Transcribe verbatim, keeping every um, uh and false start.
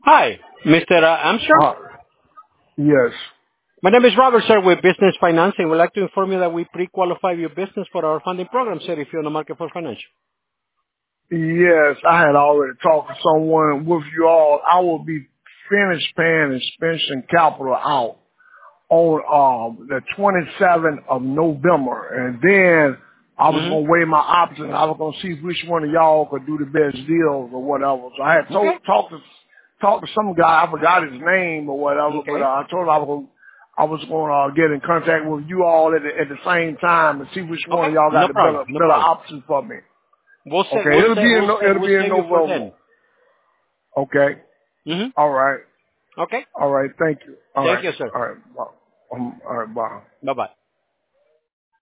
Hi, Mister Armstrong. Uh, yes. My name is Robert, sir, with Business Financing. We'd like to inform you that we pre-qualify your business for our funding program, sir, if you're on the market for financial. Yes, I had already talked to someone with you all. I will be finished paying expension capital out on um, the twenty-seventh of November. And then I was going to Mm-hmm. weigh my options. I was going to see which one of y'all could do the best deals or whatever. So I had told, Okay. talked to talked to some guy. I forgot his name or whatever, but uh, Okay. I told him I was going I was going to uh, get in contact with you all at the, at the same time and see which one of Okay. y'all got No the problem. better No better problem. option for me. We'll say, Okay, we'll it'll say, be in we'll no, say, it'll we'll be in save you for November. then. Okay, Mm-hmm. all right, Okay. all right. Thank you. All Thank right, you, sir. all right, bye. Um, all right, bye. Bye-bye.